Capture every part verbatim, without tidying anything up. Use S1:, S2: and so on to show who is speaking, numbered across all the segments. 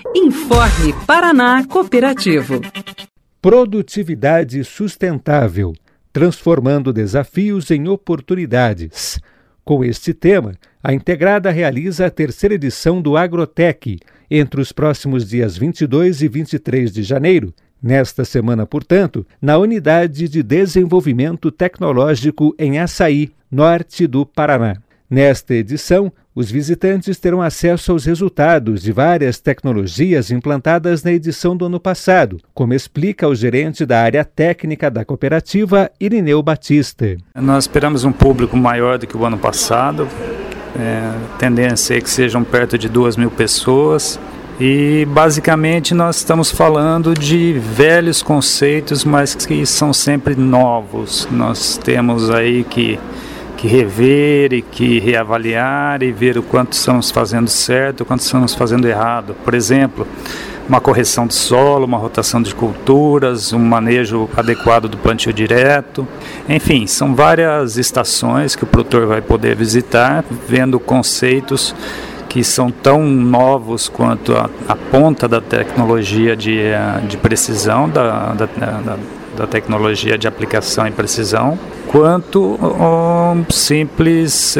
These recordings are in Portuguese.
S1: Informe Paraná Cooperativo.
S2: Produtividade sustentável, transformando desafios em oportunidades. Com este tema, a Integrada realiza a terceira edição do Agrotec, entre os próximos dias vinte e dois e vinte e três de janeiro. Nesta semana, portanto, na Unidade de Desenvolvimento Tecnológico em Açaí, norte do Paraná. Nesta edição, os visitantes terão acesso aos resultados de várias tecnologias implantadas na edição do ano passado, como explica o gerente da área técnica da cooperativa, Irineu Batista.
S3: Nós esperamos um público maior do que o ano passado, é, a tendência é que sejam perto de duas mil pessoas. E basicamente nós estamos falando de velhos conceitos, mas que são sempre novos. Nós temos aí que, que rever e que reavaliar e ver o quanto estamos fazendo certo, o quanto estamos fazendo errado. Por exemplo, uma correção de solo, uma rotação de culturas, um manejo adequado do plantio direto. Enfim, são várias estações que o produtor vai poder visitar, vendo conceitos que são tão novos quanto a, a ponta da tecnologia de, de precisão, da, da, da, da tecnologia de aplicação e precisão, quanto um simples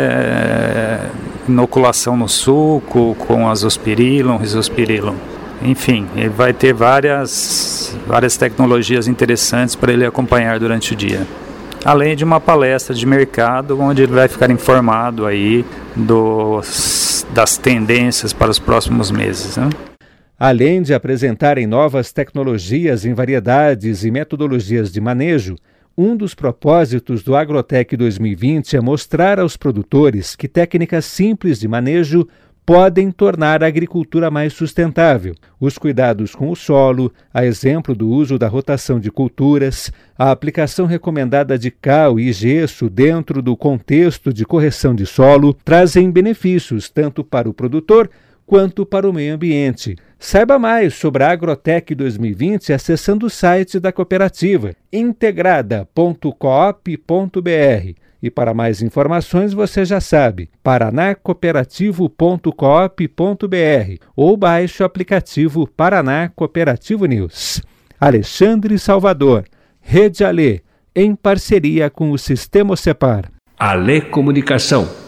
S3: é, inoculação no suco com azospirillum, risospirillum. Enfim, ele vai ter várias, várias tecnologias interessantes para ele acompanhar durante o dia. Além de uma palestra de mercado, onde ele vai ficar informado aí dos, das tendências para os próximos meses, né?
S2: Além de apresentarem novas tecnologias em variedades e metodologias de manejo, um dos propósitos do Agrotec dois mil e vinte é mostrar aos produtores que técnicas simples de manejo podem tornar a agricultura mais sustentável. Os cuidados com o solo, a exemplo do uso da rotação de culturas, a aplicação recomendada de cal e gesso dentro do contexto de correção de solo, trazem benefícios tanto para o produtor quanto para o meio ambiente. Saiba mais sobre a Agrotec dois mil e vinte acessando o site da cooperativa integrada ponto coop ponto br. E para mais informações você já sabe, paraná cooperativo ponto coop ponto br ou baixe o aplicativo Paraná Cooperativo News. Alexandre Salvador, Rede Alê, em parceria com o Sistema Cepar.
S4: Alê Comunicação.